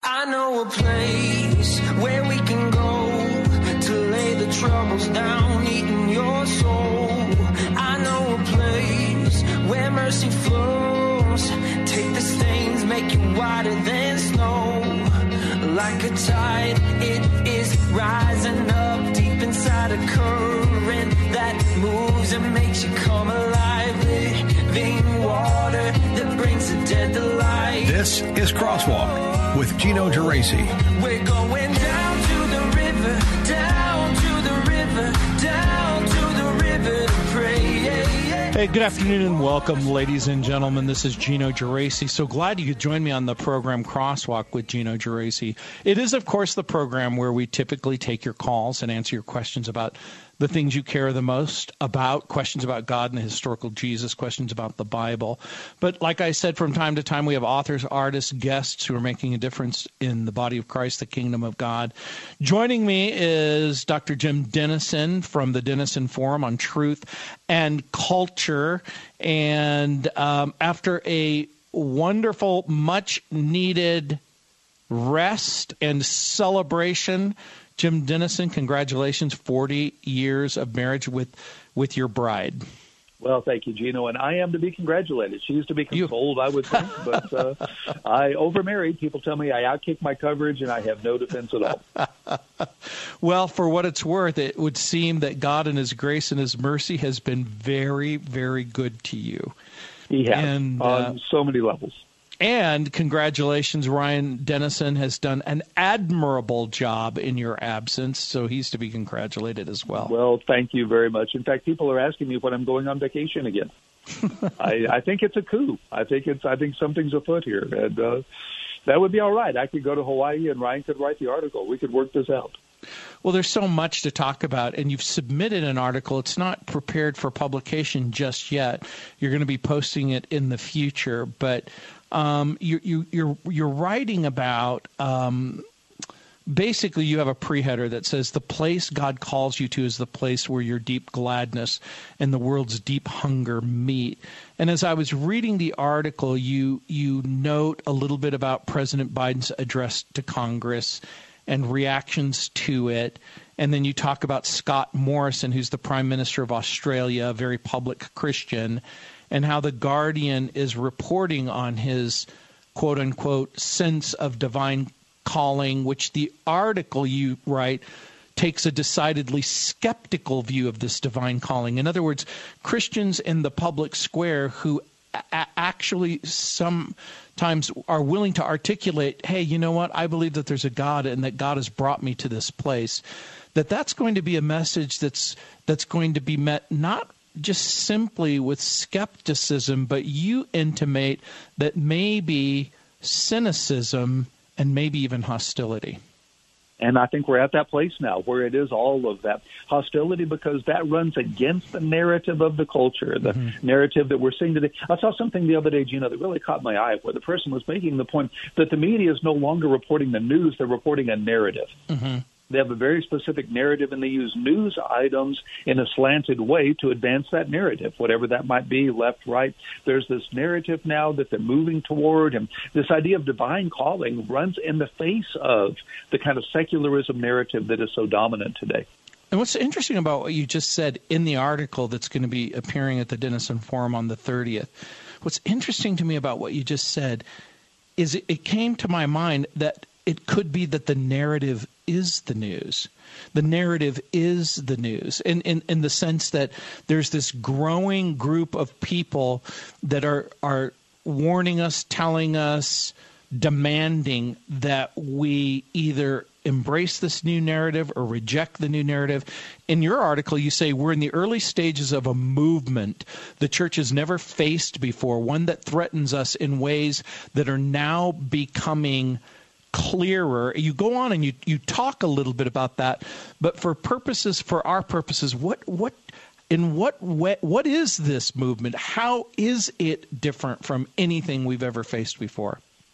I know a place where we can go to lay the troubles down, eating your soul. I know a place where mercy flows. Take the stains, make it whiter than snow. Like a tide, it is rising up deep inside a current that moves and makes you come alive. Living water that brings the dead to life. This is Crosswalk with Gino Geraci. We're going down to the river, down to the river, down to the river to pray. Hey, good afternoon and welcome, ladies and gentlemen. This is Gino Geraci. So glad you could join me on the program Crosswalk with Gino Geraci. It is, of course, the program where we typically take your calls and answer your questions about the things you care the most about, questions about God and the historical Jesus, questions about the Bible. But like I said, from time to time, we have authors, artists, guests who are making a difference in the body of Christ, the kingdom of God. Joining me is Dr. Jim Denison from the Denison Forum on Truth and Culture. And after a wonderful, much-needed rest and celebration, Jim Denison, congratulations, 40 years of marriage with your bride. Well, thank you, Gino, and I am to be congratulated. She used to be consoled, I would think, but I overmarried. People tell me I outkick my coverage, and I have no defense at all. Well, for what it's worth, it would seem that God in His grace and His mercy has been very, very good to you. He has, on so many levels. And congratulations, Ryan Denison has done an admirable job in your absence, so he's to be congratulated as well. Well, thank you very much. In fact, people are asking me when I'm going on vacation again. I think it's a coup. I think something's afoot here, and that would be all right. I could go to Hawaii, and Ryan could write the article. We could work this out. Well, there's so much to talk about, and you've submitted an article. It's not prepared for publication just yet. You're going to be posting it in the future, but you're writing about basically you have a pre-header that says the place God calls you to is the place where your deep gladness and the world's deep hunger meet. And as I was reading the article, you note a little bit about President Biden's address to Congress and reactions to it. And then you talk about Scott Morrison, who's the Prime Minister of Australia, a very public Christian, and how The Guardian is reporting on his quote-unquote sense of divine calling, which the article you write takes a decidedly skeptical view of this divine calling. In other words, Christians in the public square who actually sometimes are willing to articulate, hey, you know what, I believe that there's a God and that God has brought me to this place, that's going to be a message that's going to be met not just simply with skepticism, but you intimate that maybe cynicism and maybe even hostility. And I think we're at that place now where it is all of that hostility, because that runs against the narrative of the culture, the narrative that we're seeing today. I saw something the other day, Gino, that really caught my eye, where the person was making the point that the media is no longer reporting the news, they're reporting a narrative. Mm-hmm. They have a very specific narrative, and they use news items in a slanted way to advance that narrative, whatever that might be, left, right. There's this narrative now that they're moving toward, and this idea of divine calling runs in the face of the kind of secularism narrative that is so dominant today. And what's interesting about what you just said in the article that's going to be appearing at the Denison Forum on the 30th, what's interesting to me about what you just said is it came to my mind that it could be that the narrative is the news. The narrative is the news in the sense that there's this growing group of people that are warning us, telling us, demanding that we either embrace this new narrative or reject the new narrative. In your article, you say we're in the early stages of a movement the church has never faced before, one that threatens us in ways that are now becoming clearer. You go on and you talk a little bit about that, but for our purposes, what is this movement? How is it different from anything we've ever faced before?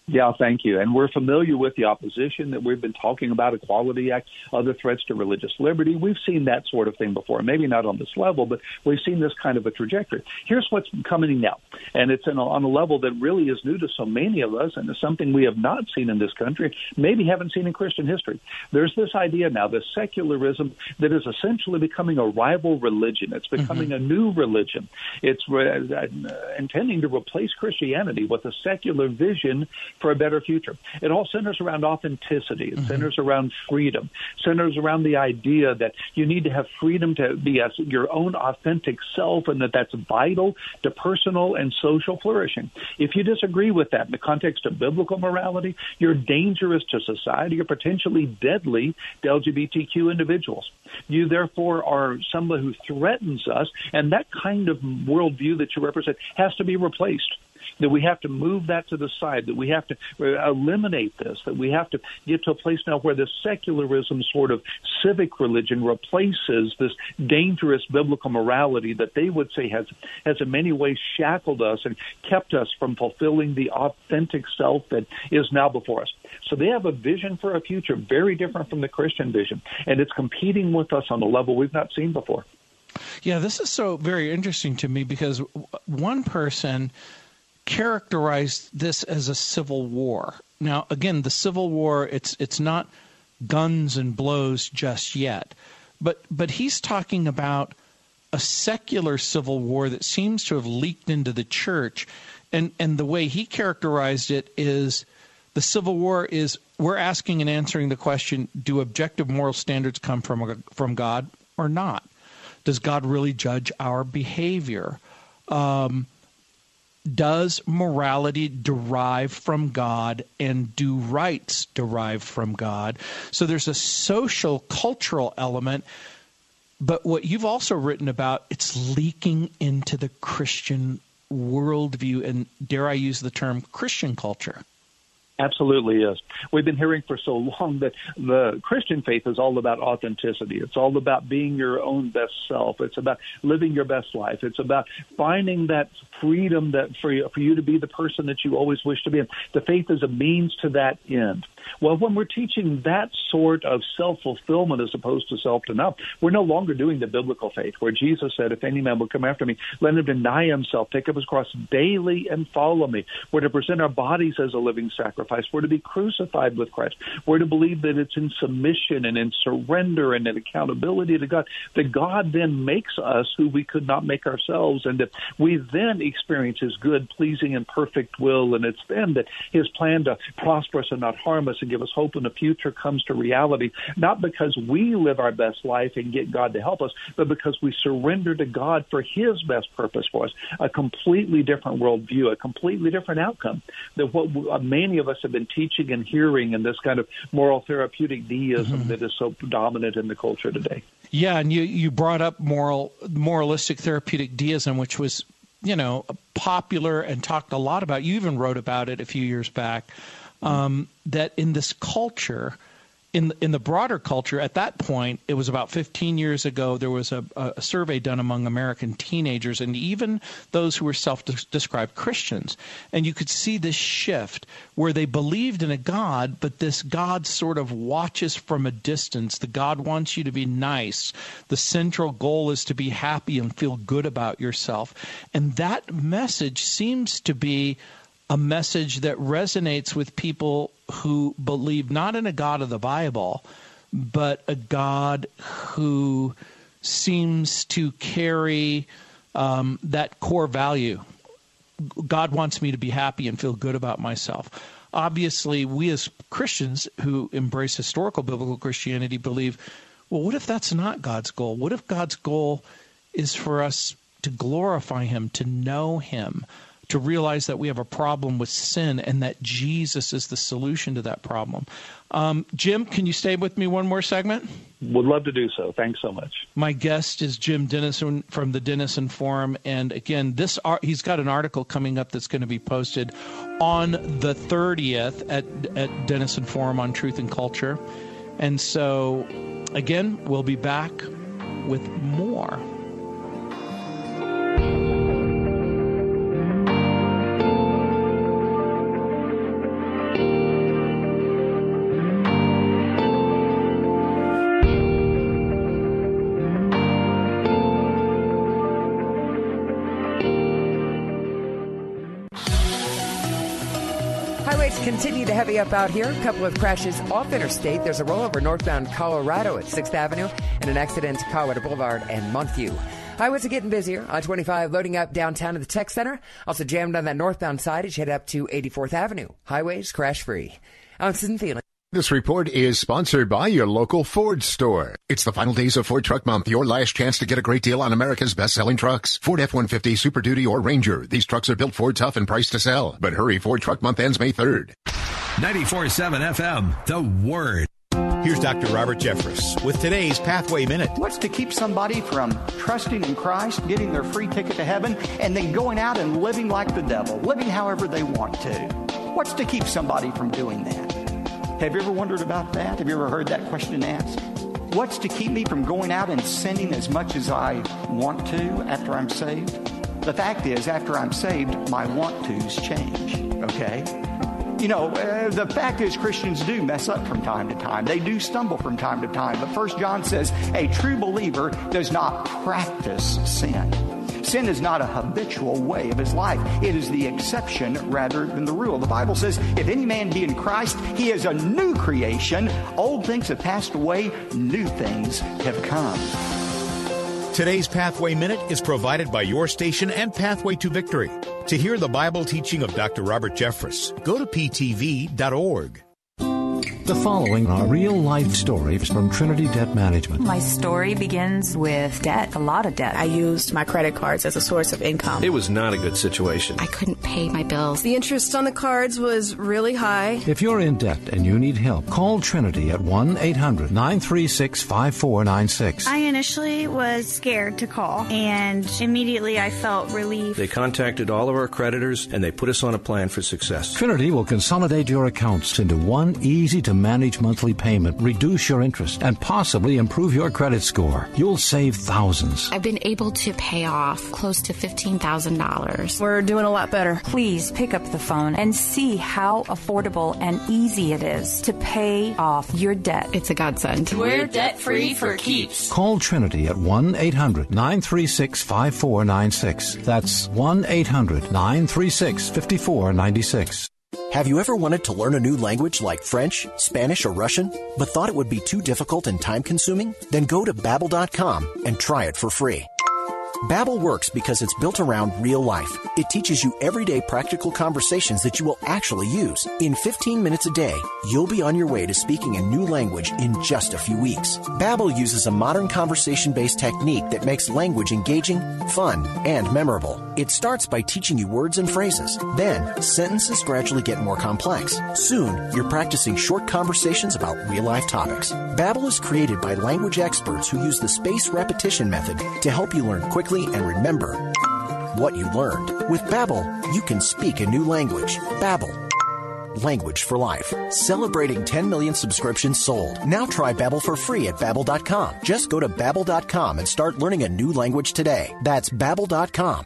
Yeah, thank you. And we're familiar with the opposition that we've been talking about, Equality Act, other threats to religious liberty. We've seen that sort of thing before, maybe not on this level, but we've seen this kind of a trajectory. Here's what's coming now, and it's on a level that really is new to so many of us, and it's something we have not seen in this country, maybe haven't seen in Christian history. There's this idea now, this secularism that is essentially becoming a rival religion. It's becoming a new religion. It's intending to replace Christianity with a secular vision for a better future. It all centers around authenticity. It centers around freedom. Centers around the idea that you need to have freedom to be your own authentic self, and that's vital to personal and social flourishing. If you disagree with that in the context of biblical morality, you're dangerous to society. You're potentially deadly to LGBTQ individuals. You, therefore, are somebody who threatens us, and that kind of worldview that you represent has to be replaced. That we have to move that to the side, that we have to eliminate this, that we have to get to a place now where the secularism sort of civic religion replaces this dangerous biblical morality that they would say has in many ways shackled us and kept us from fulfilling the authentic self that is now before us. So they have a vision for a future very different from the Christian vision, and it's competing with us on a level we've not seen before. Yeah, this is so very interesting to me because one person characterized this as a civil war. Now, again, the Civil War, it's not guns and blows just yet, but he's talking about a secular civil war that seems to have leaked into the church, and the way he characterized it is the Civil War is we're asking and answering the question: do objective moral standards come from God or not? Does God really judge our behavior? Does morality derive from God, and do rights derive from God? So there's a social, cultural element, but what you've also written about, it's leaking into the Christian worldview, and dare I use the term Christian culture. Absolutely is. We've been hearing for so long that the Christian faith is all about authenticity. It's all about being your own best self. It's about living your best life. It's about finding that freedom that for you to be the person that you always wish to be. The faith is a means to that end. Well, when we're teaching that sort of self-fulfillment as opposed to self-denial, we're no longer doing the biblical faith where Jesus said, if any man will come after me, let him deny himself, take up his cross daily and follow me. We're to present our bodies as a living sacrifice. We're to be crucified with Christ. We're to believe that it's in submission and in surrender and in accountability to God, that God then makes us who we could not make ourselves, and that we then experience his good, pleasing, and perfect will. And it's then that his plan to prosper us and not harm us and give us hope in the future comes to reality, not because we live our best life and get God to help us, but because we surrender to God for his best purpose for us, a completely different worldview, a completely different outcome than what many of us have been teaching and hearing in this kind of moral therapeutic deism that is so dominant in the culture today. Yeah, and you brought up moralistic therapeutic deism, which was, popular and talked a lot about. You even wrote about it a few years back. That in this culture, in the broader culture, at that point, it was about 15 years ago, there was a survey done among American teenagers and even those who were self-described Christians. And you could see this shift where they believed in a God, but this God sort of watches from a distance. The God wants you to be nice. The central goal is to be happy and feel good about yourself. And that message seems to be a message that resonates with people who believe not in a God of the Bible, but a God who seems to carry that core value. God wants me to be happy and feel good about myself. Obviously, we as Christians who embrace historical biblical Christianity believe, well, what if that's not God's goal? What if God's goal is for us to glorify him, to know him, to realize that we have a problem with sin and that Jesus is the solution to that problem. Jim, can you stay with me one more segment? Would love to do so. Thanks so much. My guest is Jim Denison from the Denison Forum. And again, he's got an article coming up that's going to be posted on the 30th at Denison Forum on Truth and Culture. And so, again, we'll be back with more. Continue to heavy up out here. A couple of crashes off interstate. There's a rollover northbound Colorado at 6th Avenue and an accident at Colorado Boulevard and Montview. Highways are getting busier. I-25 loading up downtown to the Tech Center. Also jammed on that northbound side as you head up to 84th Avenue. Highways crash-free. I'm Susan Phelan. This report is sponsored by your local Ford store. It's the final days of Ford Truck Month, your last chance to get a great deal on America's best-selling trucks. Ford F-150, Super Duty, or Ranger. These trucks are built Ford tough and priced to sell. But hurry, Ford Truck Month ends May 3rd. 94.7 FM, The Word. Here's Dr. Robert Jeffress with today's Pathway Minute. What's to keep somebody from trusting in Christ, getting their free ticket to heaven, and then going out and living like the devil, living however they want to? What's to keep somebody from doing that? Have you ever wondered about that? Have you ever heard that question asked? What's to keep me from going out and sinning as much as I want to after I'm saved? The fact is, after I'm saved, my want-tos change, okay? You know, the fact is Christians do mess up from time to time. They do stumble from time to time. But 1 John says a true believer does not practice sin. Sin is not a habitual way of his life. It is the exception rather than the rule. The Bible says, if any man be in Christ, he is a new creation. Old things have passed away. New things have come. Today's Pathway Minute is provided by your station and Pathway to Victory. To hear the Bible teaching of Dr. Robert Jeffress, go to ptv.org. The following are real-life stories from Trinity Debt Management. My story begins with debt, a lot of debt. I used my credit cards as a source of income. It was not a good situation. I couldn't pay my bills. The interest on the cards was really high. If you're in debt and you need help, call Trinity at 1-800-936-5496. I initially was scared to call, and immediately I felt relief. They contacted all of our creditors, and they put us on a plan for success. Trinity will consolidate your accounts into one easy-to-manage monthly payment, reduce your interest, and possibly improve your credit score. You'll save thousands. I've been able to pay off close to $15,000. We're doing a lot better. Please pick up the phone and see how affordable and easy it is to pay off your debt. It's a godsend. We're debt-free for keeps. Call Trinity at 1-800-936-5496. That's 1-800-936-5496. Have you ever wanted to learn a new language like French, Spanish, or Russian, but thought it would be too difficult and time-consuming? Then go to Babbel.com and try it for free. Babbel works because it's built around real life. It teaches you everyday practical conversations that you will actually use. In 15 minutes a day, you'll be on your way to speaking a new language in just a few weeks. Babbel uses a modern conversation-based technique that makes language engaging, fun, and memorable. It starts by teaching you words and phrases. Then, sentences gradually get more complex. Soon, you're practicing short conversations about real-life topics. Babbel is created by language experts who use the spaced repetition method to help you learn quickly and remember what you learned. With Babbel, you can speak a new language. Babbel. Language for life. Celebrating 10 million subscriptions sold. Now try Babbel for free at Babbel.com. Just go to Babbel.com and start learning a new language today. That's Babbel.com.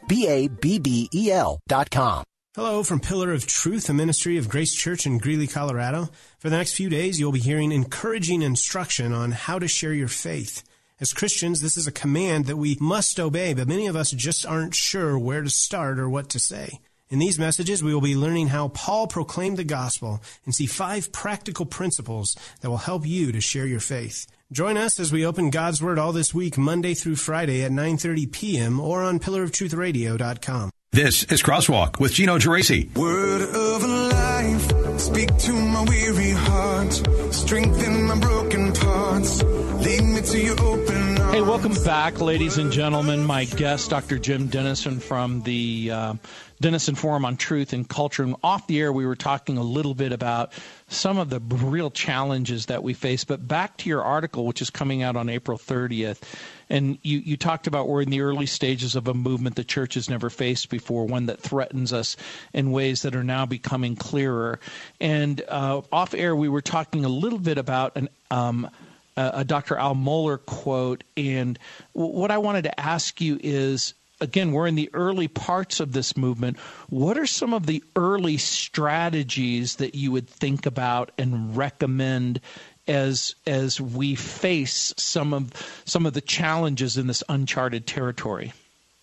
Babbel.com. Hello from Pillar of Truth, a ministry of Grace Church in Greeley, Colorado. For the next few days, you'll be hearing encouraging instruction on how to share your faith. As Christians, this is a command that we must obey, but many of us just aren't sure where to start or what to say. In these messages, we will be learning how Paul proclaimed the gospel and see 5 practical principles that will help you to share your faith. Join us as we open God's Word all this week, Monday through Friday at 9:30 p.m. or on pillarofTruthRadio.com. This is Crosswalk with Gino Geraci. Word of life, speak to my weary heart, strengthen my broken parts, lead me to your open arms. Hey, welcome back, ladies and gentlemen. My guest, Dr. Jim Denison from the Denison Forum on Truth and Culture. And off the air, we were talking a little bit about some of the real challenges that we face. But back to your article, which is coming out on April 30th, and you talked about we're in the early stages of a movement the church has never faced before, one that threatens us in ways that are now becoming clearer. And off air, we were talking a little bit about a Dr. Al Mohler quote. And what I wanted to ask you is, again, we're in the early parts of this movement. What are some of the early strategies that you would think about and recommend as we face some of the challenges in this uncharted territory?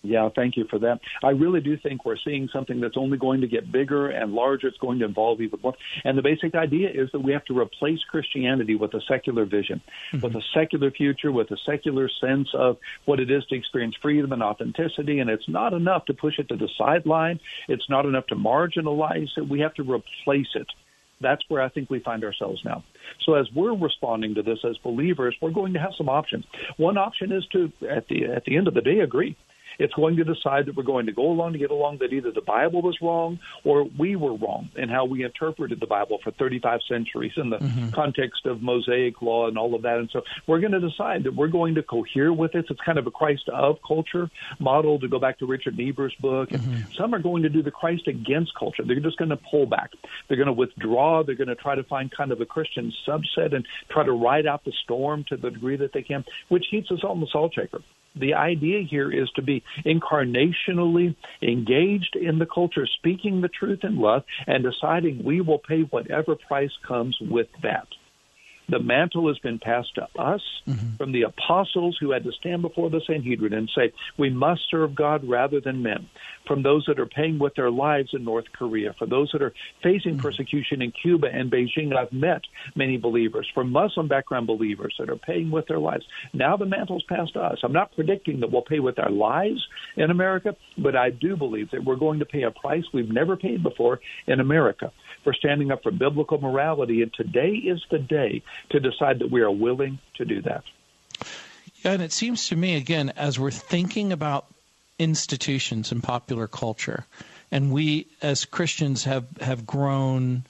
Yeah, thank you for that. I really do think we're seeing something that's only going to get bigger and larger. It's going to involve even more. And the basic idea is that we have to replace Christianity with a secular vision, with a secular future, with a secular sense of what it is to experience freedom and authenticity. And it's not enough to push it to the sideline. It's not enough to marginalize it. We have to replace it. That's where I think we find ourselves now. So as we're responding to this as believers, we're going to have some options. One option is to, at the end of the day, agree. It's going to decide that we're going to go along to get along, that either the Bible was wrong or we were wrong in how we interpreted the Bible for 35 centuries in the context of Mosaic law and all of that. And so we're going to decide that we're going to cohere with it. It's kind of a Christ of culture model, to go back to Richard Niebuhr's book. And some are going to do the Christ against culture. They're just going to pull back. They're going to withdraw. They're going to try to find kind of a Christian subset and try to ride out the storm to the degree that they can, which heats us all in the salt shaker. The idea here is to be incarnationally engaged in the culture, speaking the truth in love, and deciding we will pay whatever price comes with that. The mantle has been passed to us from the apostles who had to stand before the Sanhedrin and say, we must serve God rather than men. From those that are paying with their lives in North Korea, for those that are facing persecution in Cuba and Beijing. I've met many believers, from Muslim background believers that are paying with their lives. Now the mantle's passed to us. I'm not predicting that we'll pay with our lives in America, but I do believe that we're going to pay a price we've never paid before in America for standing up for biblical morality. And today is the day to decide that we are willing to do that. Yeah, and it seems to me, again, as we're thinking about institutions in popular culture, and we as Christians have grown,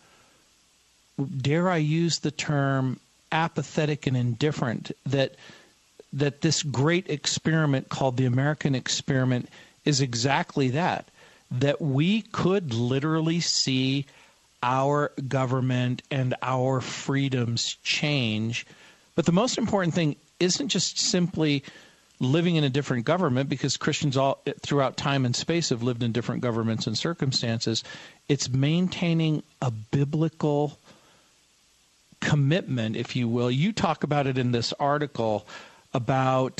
dare I use the term, apathetic and indifferent, that this great experiment called the American experiment is exactly that we could literally see our government and our freedoms change. But the most important thing isn't just simply living in a different government, because Christians all throughout time and space have lived in different governments and circumstances. It's maintaining a biblical commitment, if you will. You talk about it in this article about,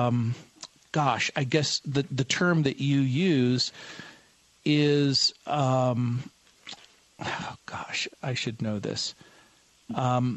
I guess the term that you use is, I should know this. The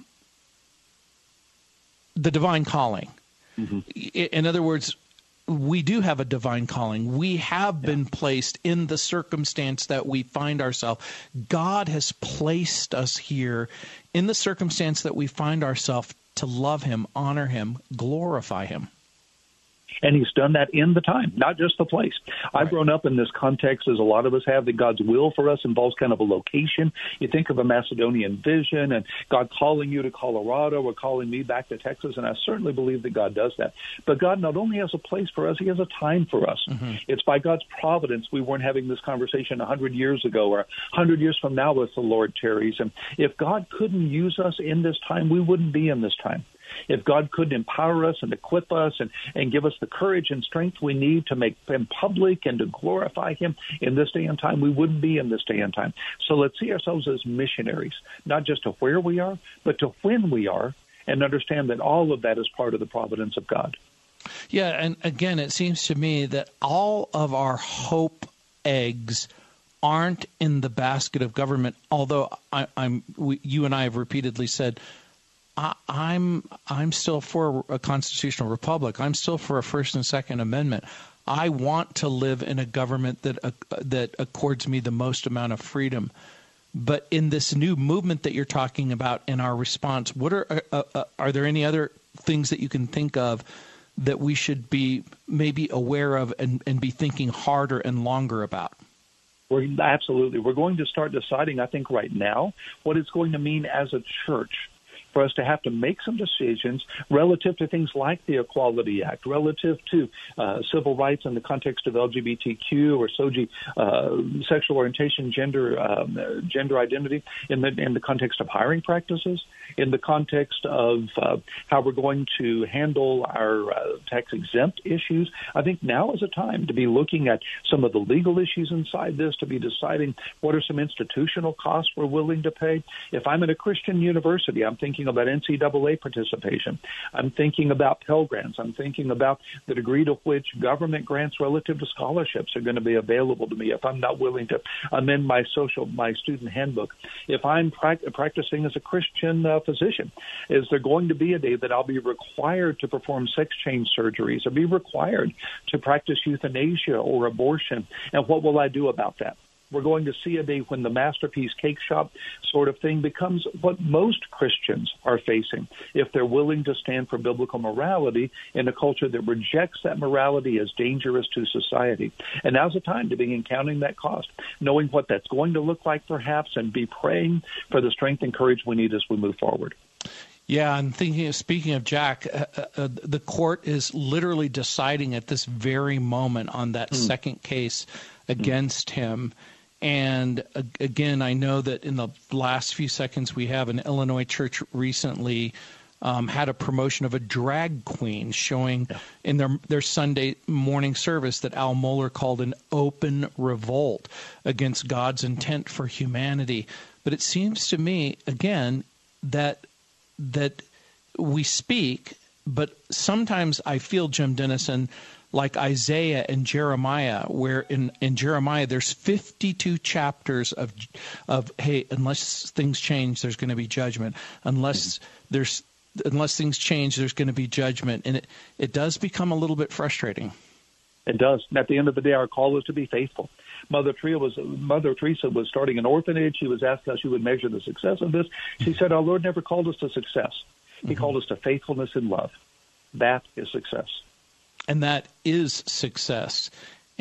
divine calling. In other words, we do have a divine calling. We have been placed in the circumstance that we find ourselves. God has placed us here in the circumstance that we find ourselves to love him, honor him, glorify him. And he's done that in the time, not just the place. I've grown up in this context, as a lot of us have, that God's will for us involves kind of a location. You think of a Macedonian vision and God calling you to Colorado or calling me back to Texas, and I certainly believe that God does that. But God not only has a place for us, he has a time for us. It's by God's providence we weren't having this conversation 100 years ago or 100 years from now if the Lord tarries. And if God couldn't use us in this time, we wouldn't be in this time. If God couldn't empower us and equip us and give us the courage and strength we need to make him public and to glorify him in this day and time, we wouldn't be in this day and time. So let's see ourselves as missionaries, not just to where we are, but to when we are, and understand that all of that is part of the providence of God. Yeah, and again, it seems to me that all of our hope eggs aren't in the basket of government, although you and I have repeatedly said, I'm still for a constitutional republic. I'm still for a First and Second Amendment. I want to live in a government that accords me the most amount of freedom. But in this new movement that you're talking about in our response, what are there any other things that you can think of that we should be maybe aware of and be thinking harder and longer about? Absolutely. We're going to start deciding, I think, right now, what it's going to mean as a church for us to have to make some decisions relative to things like the Equality Act, relative to civil rights in the context of LGBTQ or SOGI, sexual orientation, gender identity, in the context of hiring practices. in the context of how we're going to handle our tax-exempt issues. I think now is a time to be looking at some of the legal issues inside this, to be deciding what are some institutional costs we're willing to pay. If I'm at a Christian university, I'm thinking about NCAA participation. I'm thinking about Pell Grants. I'm thinking about the degree to which government grants relative to scholarships are going to be available to me if I'm not willing to amend my student handbook. If I'm practicing as a Christian physician, is there going to be a day that I'll be required to perform sex change surgeries or be required to practice euthanasia or abortion? And what will I do about that? We're going to see a day when the Masterpiece Cake Shop sort of thing becomes what most Christians are facing if they're willing to stand for biblical morality in a culture that rejects that morality as dangerous to society. And now's the time to begin counting that cost, knowing what that's going to look like perhaps, and be praying for the strength and courage we need as we move forward. Yeah, I'm thinking, speaking of Jack, the court is literally deciding at this very moment on that second case against him. And again, I know that in the last few seconds we have, an Illinois church recently had a promotion of a drag queen showing in their Sunday morning service that Al Mohler called an open revolt against God's intent for humanity. But it seems to me, again, that we speak, but sometimes I feel, Jim Dennison, like Isaiah and Jeremiah, where in Jeremiah there's 52 chapters of hey, unless things change, there's going to be judgment. Unless things change, there's going to be judgment. And it does become a little bit frustrating. It does. And at the end of the day, our call is to be faithful. Mother Teresa was starting an orphanage. She was asked how she would measure the success of this. She said, our Lord never called us to success. He called us to faithfulness and love. That is success. And that is success.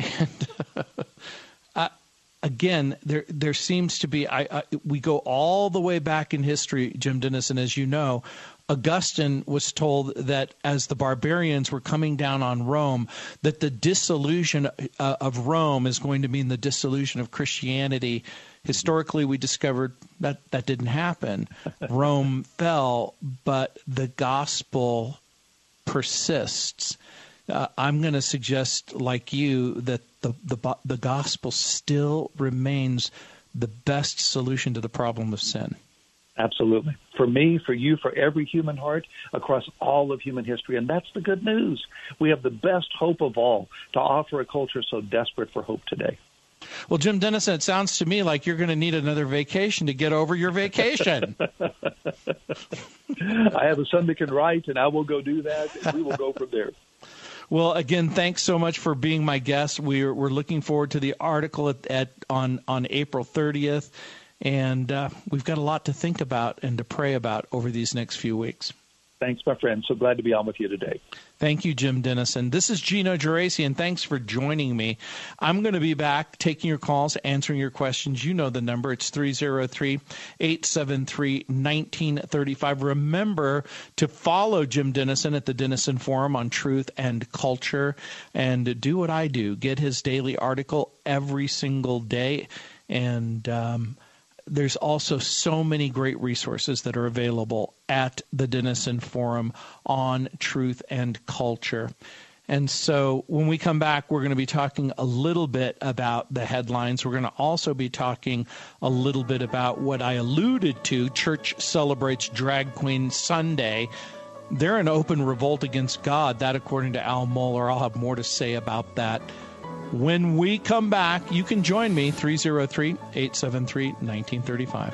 And again, there seems to be, we go all the way back in history, Jim Dennison, as you know. Augustine was told that as the barbarians were coming down on Rome, that the dissolution of Rome is going to mean the dissolution of Christianity. Historically, we discovered that didn't happen. Rome fell, but the gospel persists. I'm going to suggest, like you, that the gospel still remains the best solution to the problem of sin. Absolutely. For me, for you, for every human heart across all of human history. And that's the good news. We have the best hope of all to offer a culture so desperate for hope today. Well, Jim Dennison, it sounds to me like you're going to need another vacation to get over your vacation. I have a son that can write, and I will go do that, and we will go from there. Well, again, thanks so much for being my guest. We're looking forward to the article on April 30th, and we've got a lot to think about and to pray about over these next few weeks. Thanks, my friend. So glad to be on with you today. Thank you, Jim Dennison. This is Gino Geraci, and thanks for joining me. I'm going to be back taking your calls, answering your questions. You know the number. It's 303-873-1935. Remember to follow Jim Dennison at the Dennison Forum on Truth and Culture, and do what I do. Get his daily article every single day, and there's also so many great resources that are available at the Dennison Forum on Truth and Culture. And so when we come back, we're going to be talking a little bit about the headlines. We're going to also be talking a little bit about what I alluded to, Church Celebrates Drag Queen Sunday. They're an open revolt against God. That, according to Al Mohler. I'll have more to say about that. When we come back, you can join me, 303-873-1935.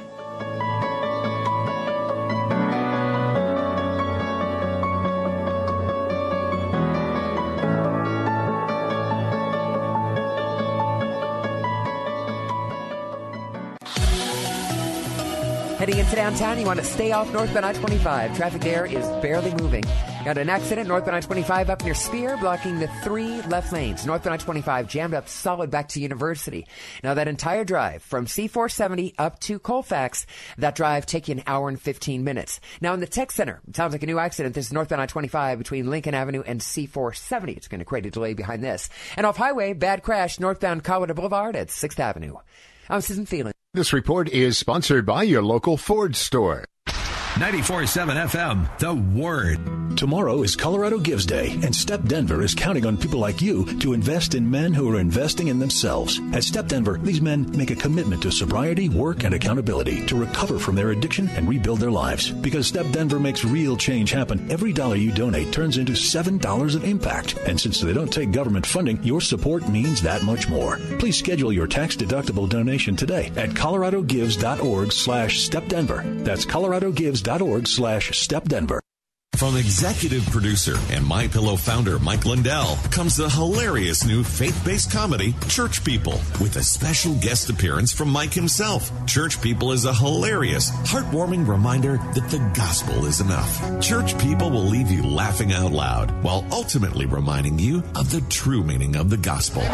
Heading into downtown, you want to stay off northbound I-25. Traffic there is barely moving. Got an accident northbound I-25 up near Spear, blocking the 3 left lanes. Northbound I-25 jammed up solid back to University. Now that entire drive from C470 up to Colfax, that drive taking an hour and 15 minutes. Now in the Tech Center, it sounds like a new accident. This is northbound I-25 between Lincoln Avenue and C470. It's going to create a delay behind this. And off highway, bad crash northbound Colorado Boulevard at 6th Avenue. I'm Susan Thielen. This report is sponsored by your local Ford store. 94.7 FM, The Word. Tomorrow is Colorado Gives Day, and Step Denver is counting on people like you to invest in men who are investing in themselves. At Step Denver, these men make a commitment to sobriety, work, and accountability to recover from their addiction and rebuild their lives. Because Step Denver makes real change happen, every dollar you donate turns into $7 of impact. And since they don't take government funding, your support means that much more. Please schedule your tax-deductible donation today at coloradogives.org/StepDenver. That's coloradogives.org/StepDenver. From executive producer and MyPillow founder Mike Lindell comes the hilarious new faith-based comedy, Church People, with a special guest appearance from Mike himself. Church People is a hilarious, heartwarming reminder that the gospel is enough. Church People will leave you laughing out loud while ultimately reminding you of the true meaning of the gospel.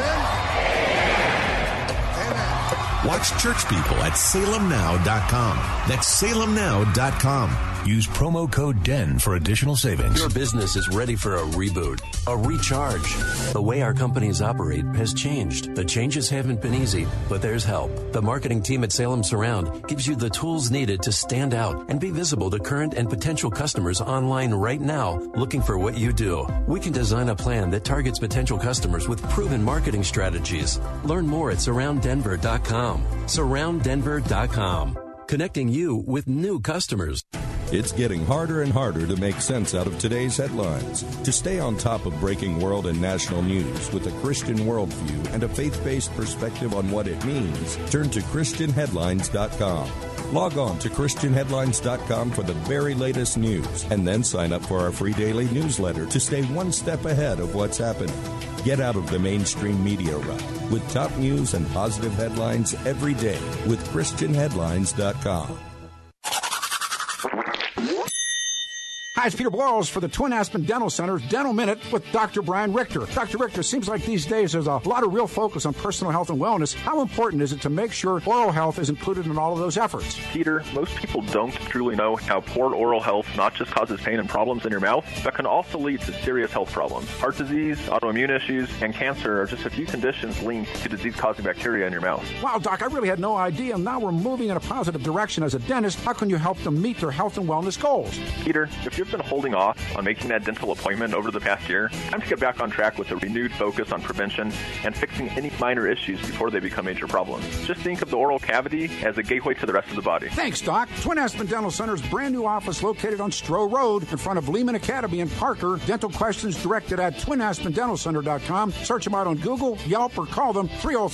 Watch Church People at salemnow.com. That's salemnow.com. Use promo code DEN for additional savings. Your business is ready for a reboot, a recharge. The way our companies operate has changed. The changes haven't been easy, but there's help. The marketing team at Salem Surround gives you the tools needed to stand out and be visible to current and potential customers online right now looking for what you do. We can design a plan that targets potential customers with proven marketing strategies. Learn more at surrounddenver.com. Surrounddenver.com. Connecting you with new customers. It's getting harder and harder to make sense out of today's headlines. To stay on top of breaking world and national news with a Christian worldview and a faith-based perspective on what it means, turn to ChristianHeadlines.com. Log on to ChristianHeadlines.com for the very latest news, and then sign up for our free daily newsletter to stay one step ahead of what's happening. Get out of the mainstream media rut with top news and positive headlines every day with ChristianHeadlines.com. Hi, it's Peter Boyles for the Twin Aspen Dental Center's Dental Minute with Dr. Brian Richter. Dr. Richter, seems like these days there's a lot of real focus on personal health and wellness. How important is it to make sure oral health is included in all of those efforts? Peter, most people don't truly know how poor oral health not just causes pain and problems in your mouth, but can also lead to serious health problems. Heart disease, autoimmune issues, and cancer are just a few conditions linked to disease-causing bacteria in your mouth. Wow, Doc, I really had no idea. Now we're moving in a positive direction as a dentist. How can you help them meet their health and wellness goals? Peter, if you've been holding off on making that dental appointment over the past year, time to get back on track with a renewed focus on prevention and fixing any minor issues before they become major problems. Just think of the oral cavity as a gateway to the rest of the body. Thanks, Doc. Twin Aspen Dental Center's brand new office located on Stroh Road in front of Lehman Academy in Parker. Dental questions directed at twinaspendentalcenter.com. Search them out on Google, Yelp, or call them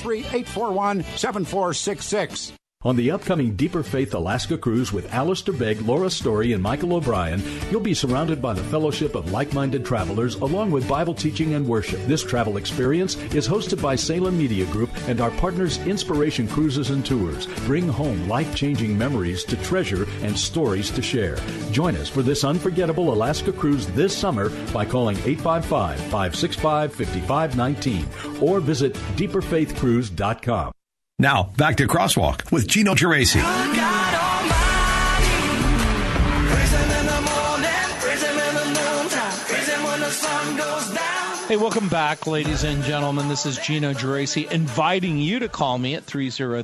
303-841-7466. On the upcoming Deeper Faith Alaska cruise with Alistair Begg, Laura Story, and Michael O'Brien, you'll be surrounded by the fellowship of like-minded travelers along with Bible teaching and worship. This travel experience is hosted by Salem Media Group and our partners Inspiration Cruises and Tours. Bring home life-changing memories to treasure and stories to share. Join us for this unforgettable Alaska cruise this summer by calling 855-565-5519 or visit deeperfaithcruise.com. Now, back to Crosswalk with Gino Geraci. Hey, welcome back, ladies and gentlemen. This is Gino Geraci inviting you to call me at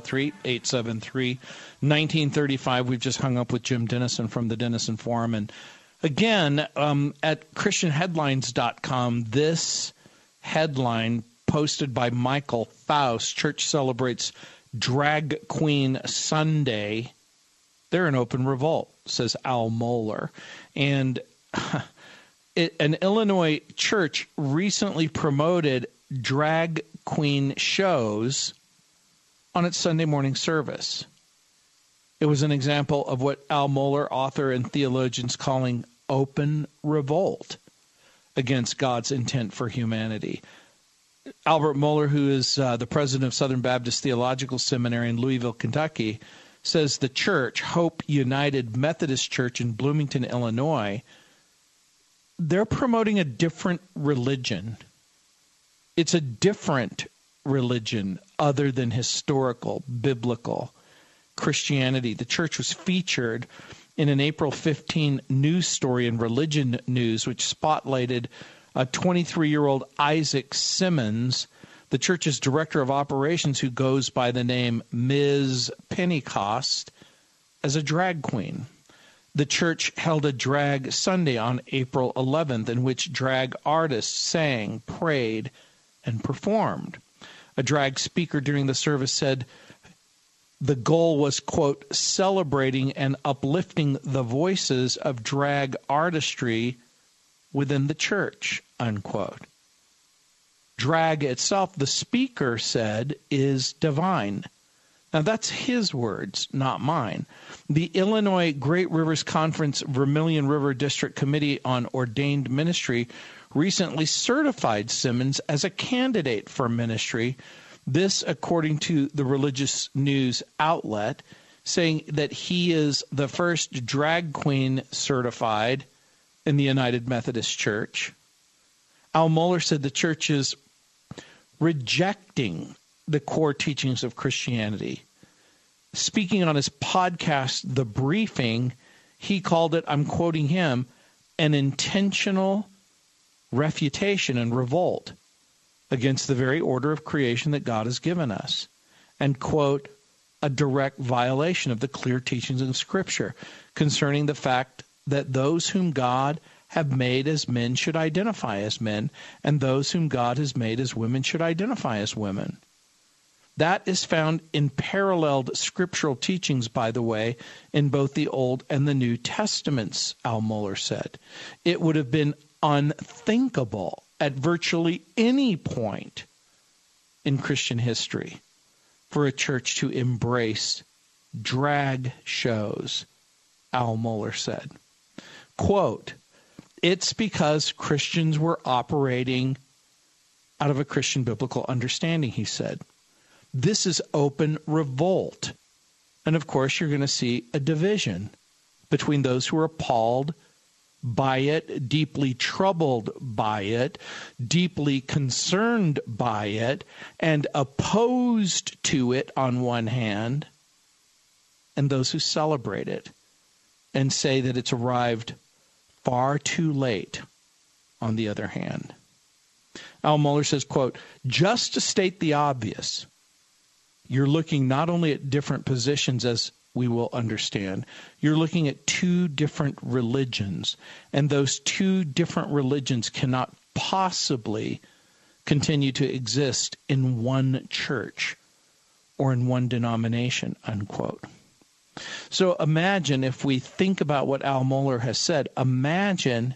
303-873-1935. We've just hung up with Jim Dennison from the Dennison Forum. And again, at ChristianHeadlines.com, this headline posted by Michael Faust, Church celebrates Drag Queen Sunday. They're in open revolt, says Al Mohler. And an Illinois church recently promoted drag queen shows on its Sunday morning service. It was an example of what Al Mohler, author and theologian, is calling open revolt against God's intent for humanity. Albert Mohler, who is the president of Southern Baptist Theological Seminary in Louisville, Kentucky, says the church, Hope United Methodist Church in Bloomington, Illinois, they're promoting a different religion. It's a different religion other than historical, biblical Christianity. The church was featured in an April 15 news story in Religion News, which spotlighted a 23-year-old Isaac Simmons, the church's director of operations, who goes by the name Ms. Pentecost, as a drag queen. the church held a drag Sunday on April 11th in which drag artists sang, prayed, and performed. A drag speaker during the service said the goal was, quote, celebrating and uplifting the voices of drag artistry within the church, unquote. Drag itself, the speaker said, is divine. Now, that's his words, not mine. The Illinois Great Rivers Conference Vermilion River District Committee on Ordained Ministry recently certified Simmons as a candidate for ministry. This, according to the religious news outlet, saying that he is the first drag queen certified in the United Methodist Church. Al Mohler said the church is rejecting the core teachings of Christianity. Speaking on his podcast, The Briefing, he called it, I'm quoting him, an intentional refutation and revolt against the very order of creation that God has given us, and, quote, a direct violation of the clear teachings in Scripture concerning the fact that those whom God have made as men should identify as men, and those whom God has made as women should identify as women. That is found in paralleled scriptural teachings, by the way, in both the Old and the New Testaments, Al Mohler said. It would have been unthinkable at virtually any point in Christian history for a church to embrace drag shows, Al Mohler said. Quote, it's because Christians were operating out of a Christian biblical understanding, he said. This is open revolt. And of course, you're going to see a division between those who are appalled by it, deeply troubled by it, deeply concerned by it, and opposed to it on one hand, and those who celebrate it and say that it's arrived far too late on the other hand. Al Mohler says, quote, just to state the obvious, you're looking not only at different positions, as we will understand, you're looking at two different religions, and those two different religions cannot possibly continue to exist in one church or in one denomination, unquote. So imagine, if we think about what Al Mohler has said, imagine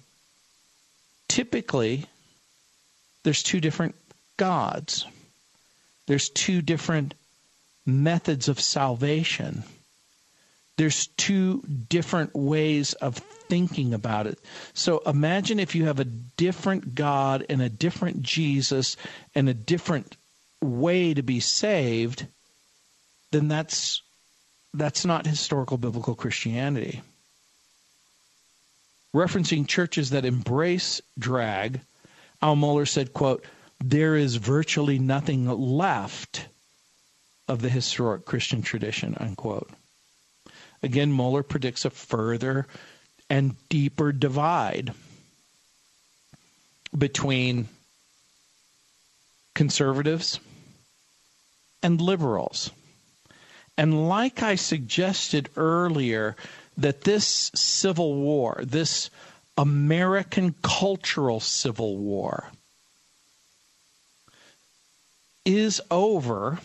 typically there's two different gods. There's two different methods of salvation. There's two different ways of thinking about it. So imagine if you have a different God and a different Jesus and a different way to be saved, then that's not historical biblical Christianity. Referencing churches that embrace drag, Al Mohler said, quote, there is virtually nothing left of the historic Christian tradition, unquote. Again, Mohler predicts a further and deeper divide between conservatives and liberals. And like I suggested earlier, that this civil war, this American cultural civil war, is over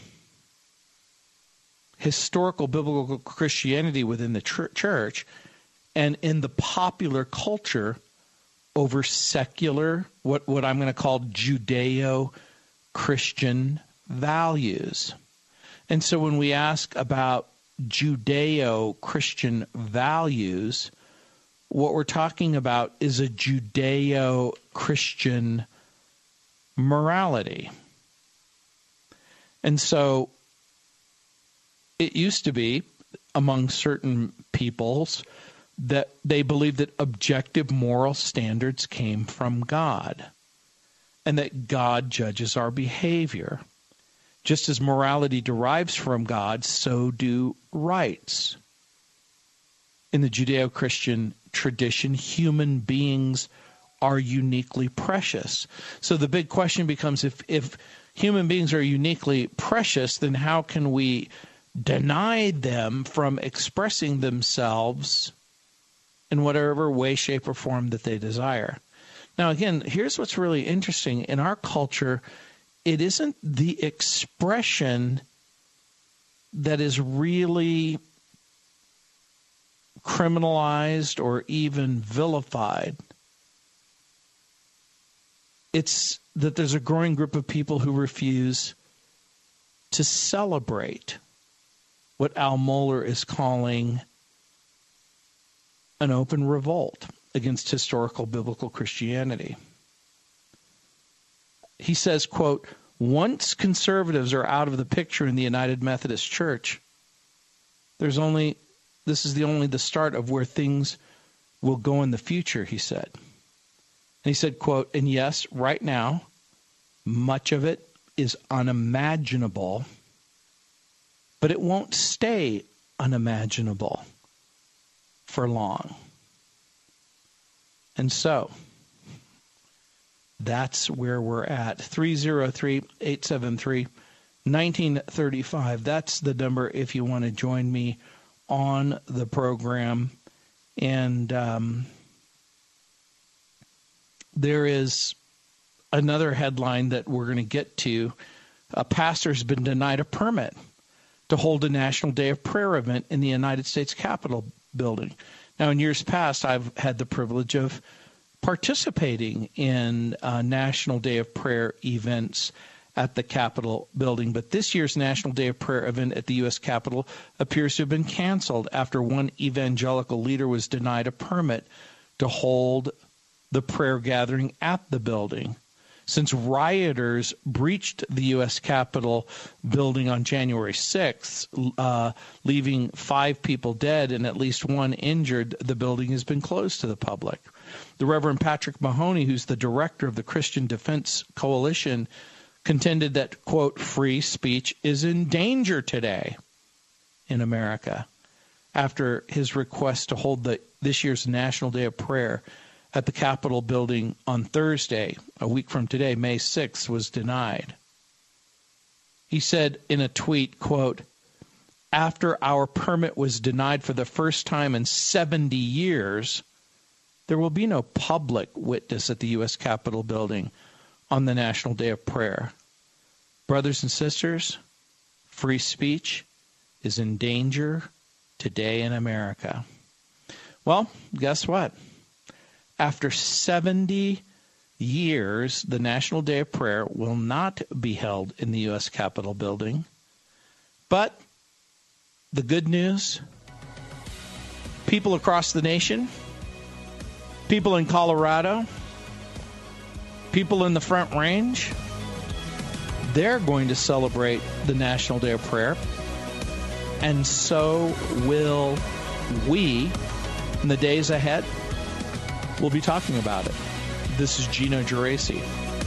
historical biblical Christianity within the church and in the popular culture over secular, what I'm going to call Judeo-Christian values. And so when we ask about Judeo-Christian values, what we're talking about is a Judeo-Christian morality. And so it used to be among certain peoples that they believed that objective moral standards came from God and that God judges our behavior. Just as morality derives from God, so do rights. In the Judeo-Christian tradition, human beings are uniquely precious. So the big question becomes, if human beings are uniquely precious, then how can we deny them from expressing themselves in whatever way, shape, or form that they desire. Now, again, here's what's really interesting. In our culture, it isn't the expression that is really criminalized or even vilified. It's that there's a growing group of people who refuse to celebrate what Al Mohler is calling an open revolt against historical biblical Christianity. He says, quote, once conservatives are out of the picture in the United Methodist Church, this is only the start of where things will go in the future, he said. And he said, quote, and yes, right now, much of it is unimaginable, but it won't stay unimaginable for long. And so, that's where we're at. 303-873-1935. That's the number if you want to join me on the program. And there is another headline that we're going to get to. A pastor's been denied a permit to hold a National Day of Prayer event in the United States Capitol building. Now, in years past, I've had the privilege of participating in National Day of Prayer events at the Capitol building. But this year's National Day of Prayer event at the U.S. Capitol appears to have been canceled after one evangelical leader was denied a permit to hold the prayer gathering at the building. Since rioters breached the U.S. Capitol building on January 6th, leaving 5 people dead and at least 1 injured, the building has been closed to the public. The Reverend Patrick Mahoney, who's the director of the Christian Defense Coalition, contended that, quote, free speech is in danger today in America after his request to hold this year's National Day of Prayer at the Capitol building on Thursday, a week from today, May 6th, was denied. He said in a tweet, quote, after our permit was denied for the first time in 70 years, there will be no public witness at the U.S. Capitol building on the National Day of Prayer. Brothers and sisters, free speech is in danger today in America. Well, guess what? After 70 years, the National Day of Prayer will not be held in the U.S. Capitol building. But the good news, people across the nation, people in Colorado, people in the Front Range, they're going to celebrate the National Day of Prayer. And so will we in the days ahead. We'll be talking about it. This is Gino Geraci.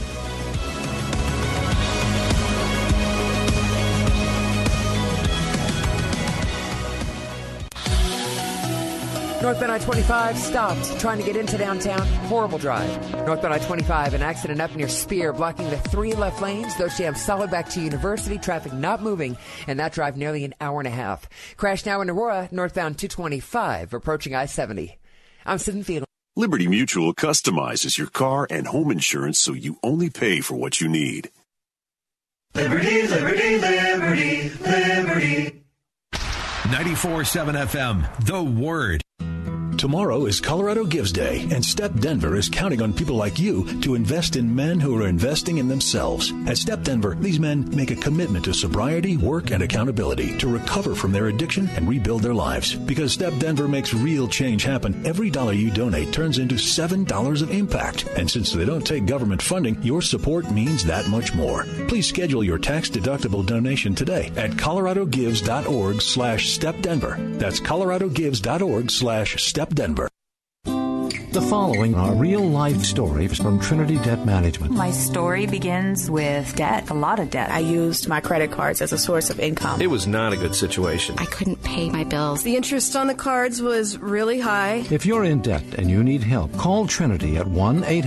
Northbound I-25 stopped trying to get into downtown. Horrible drive. Northbound I-25, an accident up near Spear, blocking the 3 left lanes. Those jams solid back to University. Traffic not moving, and that drive nearly an hour and a half. Crash now in Aurora, northbound 225, approaching I-70. I'm Sidney Field. Liberty Mutual customizes your car and home insurance so you only pay for what you need. Liberty, liberty, liberty, liberty. 94.7 FM, The Word. Tomorrow is Colorado Gives Day, and Step Denver is counting on people like you to invest in men who are investing in themselves. At Step Denver, these men make a commitment to sobriety, work, and accountability to recover from their addiction and rebuild their lives. Because Step Denver makes real change happen, every dollar you donate turns into $7 of impact. And since they don't take government funding, your support means that much more. Please schedule your tax-deductible donation today at coloradogives.org/StepDenver. That's coloradogives.org/StepDenver. The following are real-life stories from Trinity Debt Management. My story begins with debt, a lot of debt. I used my credit cards as a source of income. It was not a good situation. I couldn't pay my bills. The interest on the cards was really high. If you're in debt and you need help, call Trinity at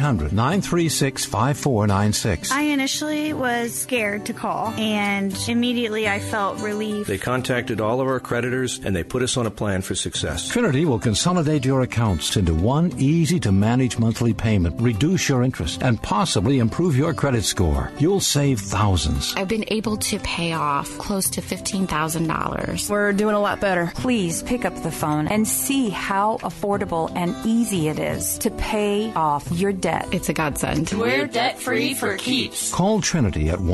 1-800-936-5496. I initially was scared to call, and immediately I felt relief. They contacted all of our creditors, and they put us on a plan for success. Trinity will consolidate your accounts into one easy-to-manage monthly payment, reduce your interest, and possibly improve your credit score. You'll save thousands. I've been able to pay off close to $15,000. We're doing a lot better. Please pick up the phone and see how affordable and easy it is to pay off your debt. It's a godsend. We're debt-free for keeps. Call Trinity at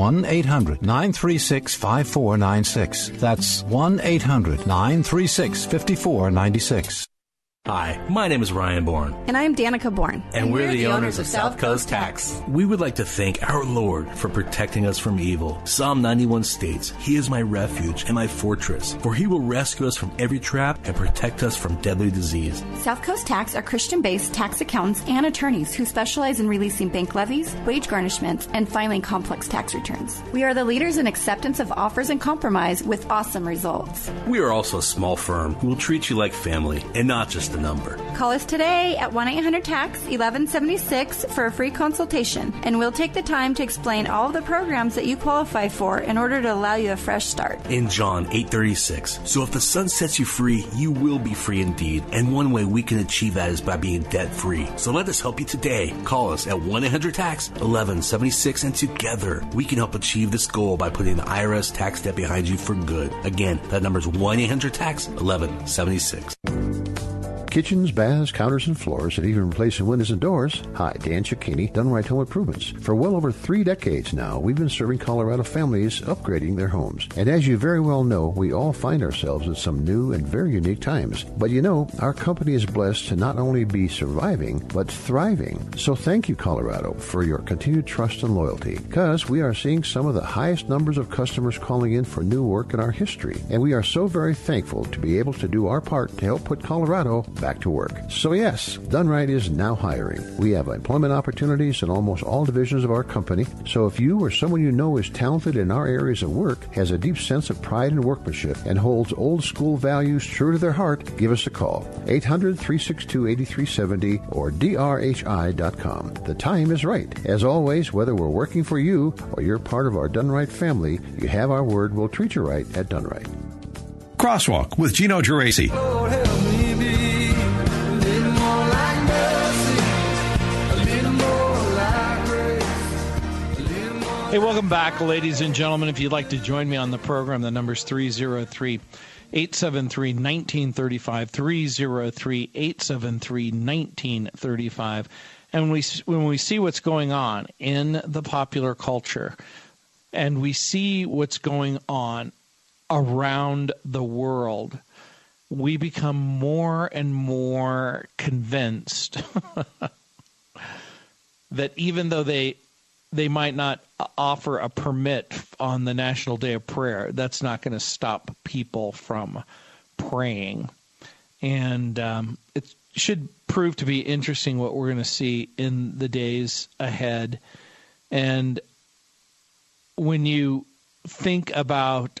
1-800-936-5496. That's 1-800-936-5496. Hi, my name is Ryan Bourne. And I'm Danica Bourne. And we're the owners of South Coast Tax. We would like to thank our Lord for protecting us from evil. Psalm 91 states, He is my refuge and my fortress, for He will rescue us from every trap and protect us from deadly disease. South Coast Tax are Christian-based tax accountants and attorneys who specialize in releasing bank levies, wage garnishments, and filing complex tax returns. We are the leaders in acceptance of offers and compromise with awesome results. We are also a small firm who will treat you like family and not just a number. Call us today at 1-800-TAX-1176 for a free consultation, and we'll take the time to explain all of the programs that you qualify for in order to allow you a fresh start. In John 8:36, so if the Son sets you free, you will be free indeed. And one way we can achieve that is by being debt-free. So let us help you today. Call us at 1-800-TAX-1176, and together we can help achieve this goal by putting the IRS tax debt behind you for good. Again, that number is 1-800-TAX-1176. Kitchens, baths, counters, and floors, and even replacing windows and doors. Hi, Dan Cicchini, Done Right Home Improvements. For well over 3 decades now, we've been serving Colorado families upgrading their homes. And as you very well know, we all find ourselves in some new and very unique times. But you know, our company is blessed to not only be surviving, but thriving. So thank you, Colorado, for your continued trust and loyalty, because we are seeing some of the highest numbers of customers calling in for new work in our history. And we are so very thankful to be able to do our part to help put Colorado back to work. So yes, Done Right is now hiring. We have employment opportunities in almost all divisions of our company. So if you or someone you know is talented in our areas of work, has a deep sense of pride and workmanship, and holds old school values true to their heart, give us a call. 800-362-8370 or drhi.com. The time is right. As always, whether we're working for you or you're part of our Done Right family, you have our word. We'll treat you right at Done Right. Crosswalk with Gino Geraci. Lord, help me be a little more like mercy, a little more like grace, a little more. Hey, welcome back, ladies and gentlemen. If you'd like to join me on the program, the number's 303-873-1935, 303-873-1935. And when we see what's going on in the popular culture, and we see what's going on around the world, we become more and more convinced that even though they might not offer a permit on the National Day of Prayer, that's not going to stop people from praying. And it should prove to be interesting what we're going to see in the days ahead. And when you think about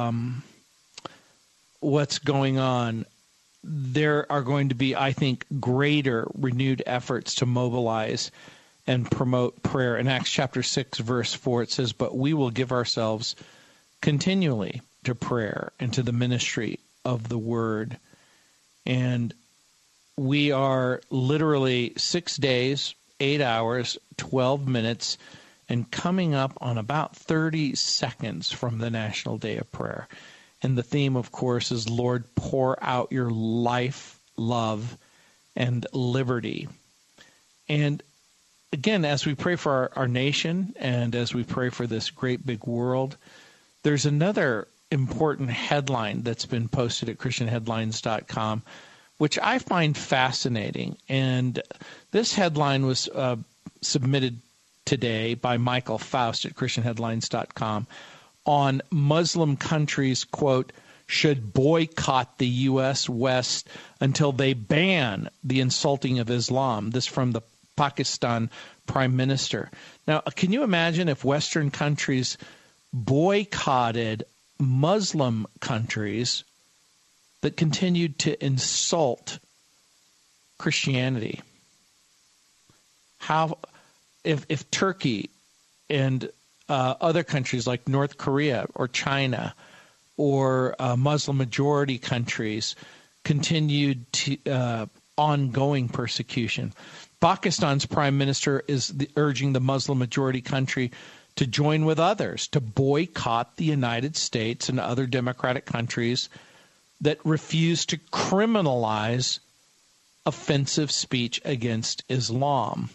what's going on, there are going to be, I think, greater renewed efforts to mobilize and promote prayer. In Acts chapter 6, verse 4, it says, "But we will give ourselves continually to prayer and to the ministry of the word." And we are literally 6 days, 8 hours, 12 minutes, and coming up on about 30 seconds from the National Day of Prayer. And the theme, of course, is, Lord, pour out your life, love, and liberty. And again, as we pray for our nation and as we pray for this great big world, there's another important headline that's been posted at ChristianHeadlines.com, which I find fascinating. And this headline was submitted today by Michael Faust at ChristianHeadlines.com on Muslim countries, quote, should boycott the U.S. West until they ban the insulting of Islam. This from the Pakistan Prime Minister. Now, can you imagine if Western countries boycotted Muslim countries that continued to insult Christianity? How, if Turkey and other countries like North Korea or China or Muslim majority countries continued to ongoing persecution. Pakistan's prime minister is urging the Muslim majority country to join with others to boycott the United States and other democratic countries that refuse to criminalize offensive speech against Islam.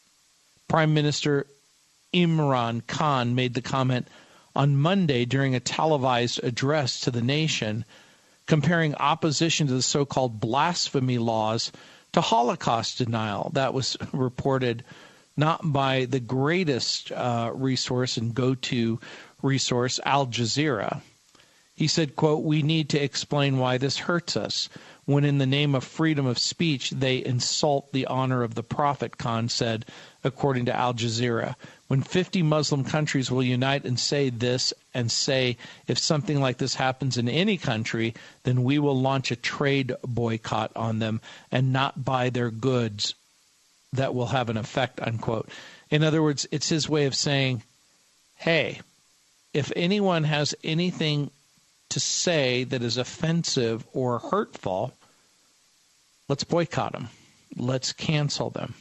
Prime Minister Imran Khan made the comment on Monday during a televised address to the nation, comparing opposition to the so-called blasphemy laws to Holocaust denial. That was reported not by the greatest resource and go-to resource, Al Jazeera. He said, quote, "We need to explain why this hurts us. When in the name of freedom of speech, they insult the honor of the Prophet," Khan said, according to Al Jazeera. When 50 Muslim countries will unite and say this and say, if something like this happens in any country, then we will launch a trade boycott on them and not buy their goods. That will have an effect, unquote. In other words, it's his way of saying, hey, if anyone has anything to say that is offensive or hurtful, let's boycott them. Let's cancel them.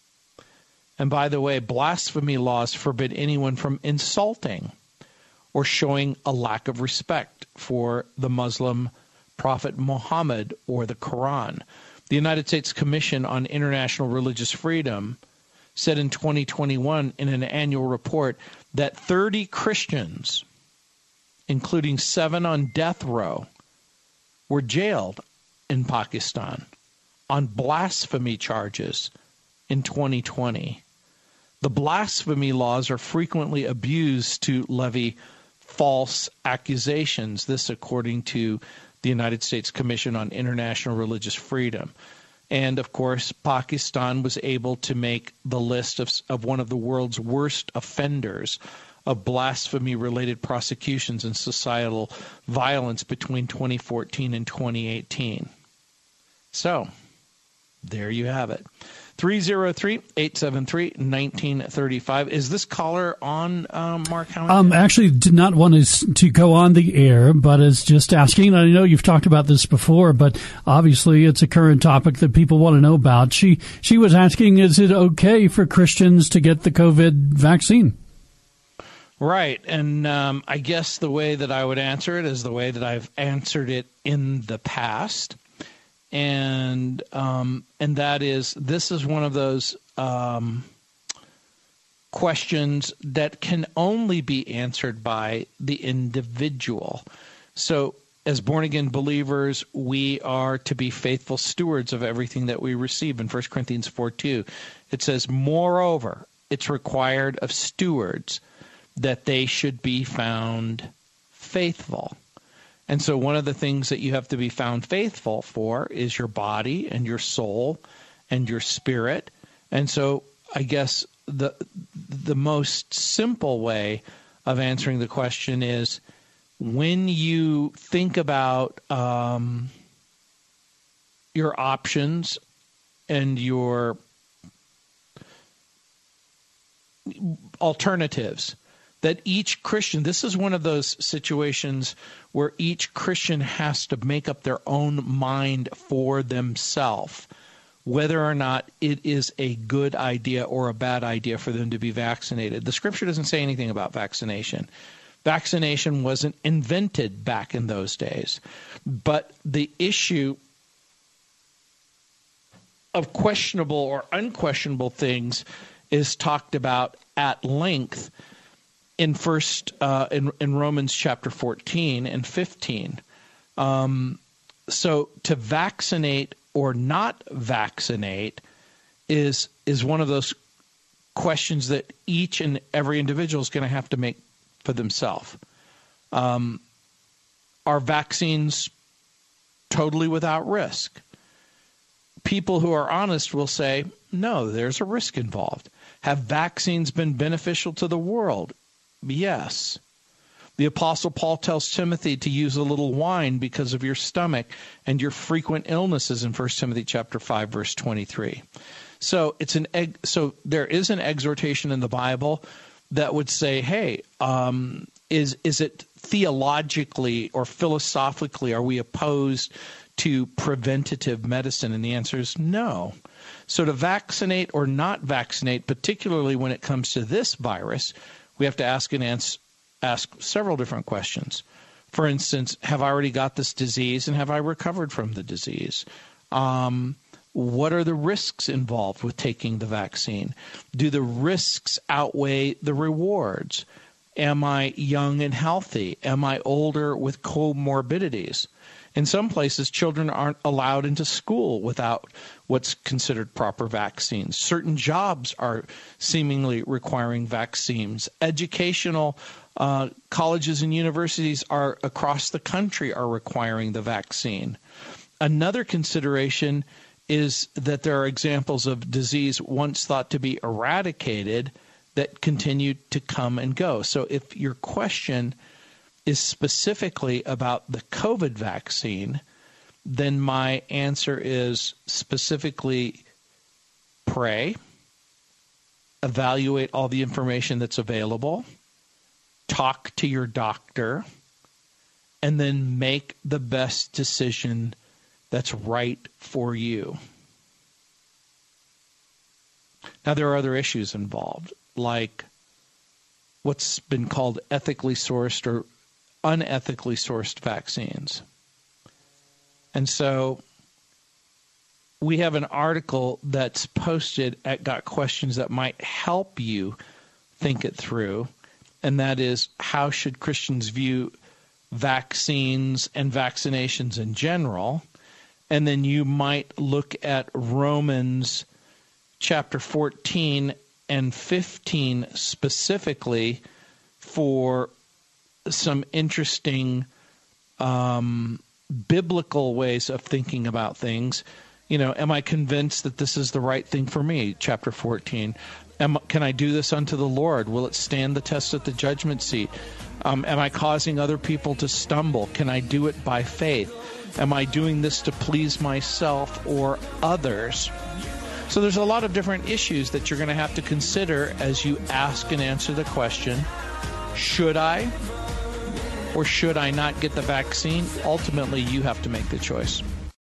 And by the way, blasphemy laws forbid anyone from insulting or showing a lack of respect for the Muslim Prophet Muhammad or the Quran. The United States Commission on International Religious Freedom said in 2021 in an annual report that 30 Christians, including 7 on death row, were jailed in Pakistan on blasphemy charges in 2020. The blasphemy laws are frequently abused to levy false accusations, this according to the United States Commission on International Religious Freedom. And, of course, Pakistan was able to make the list of one of the world's worst offenders of blasphemy-related prosecutions and societal violence between 2014 and 2018. So, there you have it. 303-873-1935. Is this caller on, Mark Howard? Actually, did not want to go on the air, but is just asking. I know you've talked about this before, but obviously it's a current topic that people want to know about. She was asking, is it okay for Christians to get the COVID vaccine? Right, and I guess the way that I would answer it is the way that I've answered it in the past. And that is, this is one of those questions that can only be answered by the individual. So as born-again believers, we are to be faithful stewards of everything that we receive. In 1 Corinthians 4:2, it says, moreover, it's required of stewards that they should be found faithful. And so one of the things that you have to be found faithful for is your body and your soul and your spirit. And so I guess the most simple way of answering the question is, when you think about your options and your alternatives, that each Christian, this is one of those situations where each Christian has to make up their own mind for themselves, whether or not it is a good idea or a bad idea for them to be vaccinated. The Scripture doesn't say anything about vaccination. Vaccination wasn't invented back in those days. But the issue of questionable or unquestionable things is talked about at length in Romans chapter 14 and 15. So to vaccinate or not vaccinate is one of those questions that each and every individual is going to have to make for themselves. are vaccines totally without risk? People who are honest will say, no, there's a risk involved. Have vaccines been beneficial to the world? Yes. The Apostle Paul tells Timothy to use a little wine because of your stomach and your frequent illnesses in 1 Timothy chapter 5, verse 23. So there is an exhortation in the Bible that would say, hey, is it theologically or philosophically, are we opposed to preventative medicine? And the answer is no. So to vaccinate or not vaccinate, particularly when it comes to this virus, we have to ask several different questions. For instance, have I already got this disease and have I recovered from the disease? What are the risks involved with taking the vaccine? Do the risks outweigh the rewards? Am I young and healthy? Am I older with comorbidities? In some places, children aren't allowed into school without what's considered proper vaccines. Certain jobs are seemingly requiring vaccines. Educational colleges and universities across the country are requiring the vaccine. Another consideration is that there are examples of disease once thought to be eradicated that continue to come and go. So if your question is specifically about the COVID vaccine, then my answer is specifically pray, evaluate all the information that's available, talk to your doctor, and then make the best decision that's right for you. Now, there are other issues involved, like what's been called ethically sourced or unethically sourced vaccines. And so we have an article that's posted at Got Questions that might help you think it through, and that is, how should Christians view vaccines and vaccinations in general? And then you might look at Romans chapter 14 and 15 specifically for some interesting biblical ways of thinking about things. You know, am I convinced that this is the right thing for me? Chapter 14. Can I do this unto the Lord? Will it stand the test at the judgment seat? Am I causing other people to stumble? Can I do it by faith? Am I doing this to please myself or others? So there's a lot of different issues that you're going to have to consider as you ask and answer the question, should I or should I not get the vaccine? Ultimately, you have to make the choice.